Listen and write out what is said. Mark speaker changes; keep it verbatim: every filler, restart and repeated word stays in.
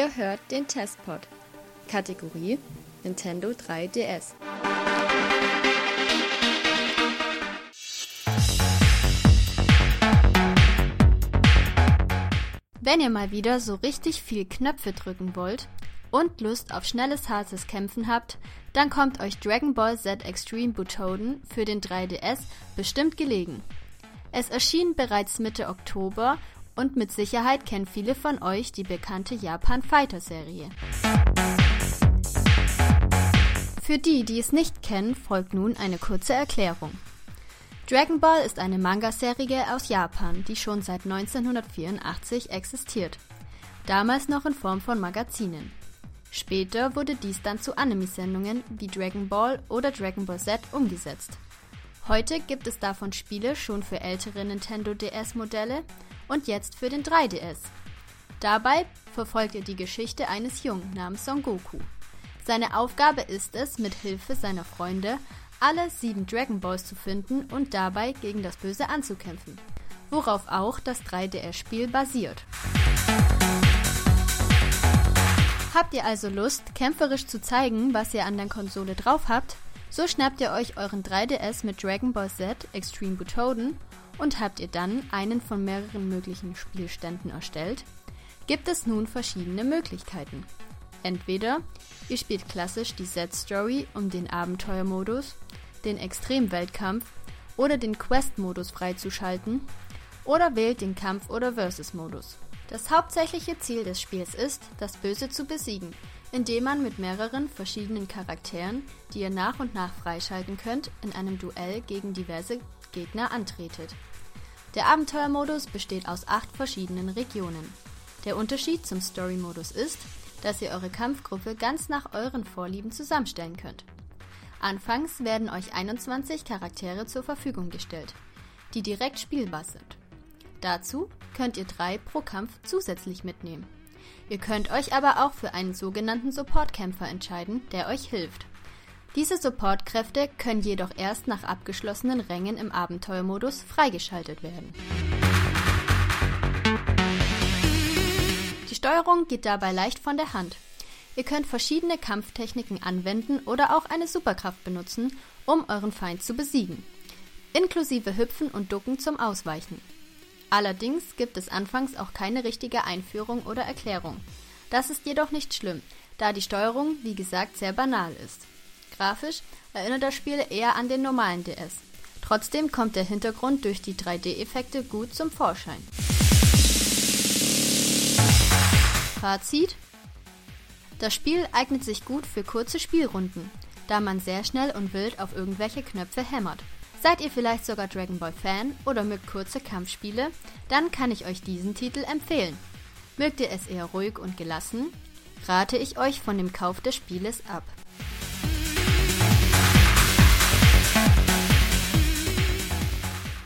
Speaker 1: Ihr hört den Testpod. Kategorie Nintendo drei D S. Wenn ihr mal wieder so richtig viel Knöpfe drücken wollt und Lust auf schnelles, hartes Kämpfen habt, dann kommt euch Dragon Ball Z Extreme Butoden für den drei D S bestimmt gelegen. Es erschien bereits Mitte Oktober und mit Sicherheit kennen viele von euch die bekannte Japan-Fighter-Serie. Für die, die es nicht kennen, folgt nun eine kurze Erklärung. Dragon Ball ist eine Manga-Serie aus Japan, die schon seit neunzehnhundertvierundachtzig existiert. Damals noch in Form von Magazinen. Später wurde dies dann zu Anime-Sendungen wie Dragon Ball oder Dragon Ball Z umgesetzt. Heute gibt es davon Spiele schon für ältere Nintendo D S-Modelle und jetzt für den drei D S. Dabei verfolgt er die Geschichte eines Jungen namens Son Goku. Seine Aufgabe ist es, mit Hilfe seiner Freunde alle sieben Dragon Balls zu finden und dabei gegen das Böse anzukämpfen, worauf auch das drei D S-Spiel basiert. Habt ihr also Lust, kämpferisch zu zeigen, was ihr an der Konsole drauf habt? So schnappt ihr euch euren drei D S mit Dragon Ball Z Extreme Butoden und habt ihr dann einen von mehreren möglichen Spielständen erstellt, gibt es nun verschiedene Möglichkeiten. Entweder ihr spielt klassisch die Z-Story um den Abenteuermodus, den Extremweltkampf oder den Quest-Modus freizuschalten oder wählt den Kampf- oder Versus-Modus. Das hauptsächliche Ziel des Spiels ist, das Böse zu besiegen, indem man mit mehreren verschiedenen Charakteren, die ihr nach und nach freischalten könnt, in einem Duell gegen diverse Gegner antretet. Der Abenteuermodus besteht aus acht verschiedenen Regionen. Der Unterschied zum Story-Modus ist, dass ihr eure Kampfgruppe ganz nach euren Vorlieben zusammenstellen könnt. Anfangs werden euch einundzwanzig Charaktere zur Verfügung gestellt, die direkt spielbar sind. Dazu könnt ihr drei pro Kampf zusätzlich mitnehmen. Ihr könnt euch aber auch für einen sogenannten Support-Kämpfer entscheiden, der euch hilft. Diese Supportkräfte können jedoch erst nach abgeschlossenen Rängen im Abenteuermodus freigeschaltet werden. Die Steuerung geht dabei leicht von der Hand. Ihr könnt verschiedene Kampftechniken anwenden oder auch eine Superkraft benutzen, um euren Feind zu besiegen, inklusive Hüpfen und Ducken zum Ausweichen. Allerdings gibt es anfangs auch keine richtige Einführung oder Erklärung. Das ist jedoch nicht schlimm, da die Steuerung, wie gesagt, sehr banal ist. Grafisch erinnert das Spiel eher an den normalen D S. Trotzdem kommt der Hintergrund durch die drei D-Effekte gut zum Vorschein. Fazit: Das Spiel eignet sich gut für kurze Spielrunden, da man sehr schnell und wild auf irgendwelche Knöpfe hämmert. Seid ihr vielleicht sogar Dragon Ball Fan oder mögt kurze Kampfspiele, dann kann ich euch diesen Titel empfehlen. Mögt ihr es eher ruhig und gelassen, rate ich euch von dem Kauf des Spieles ab.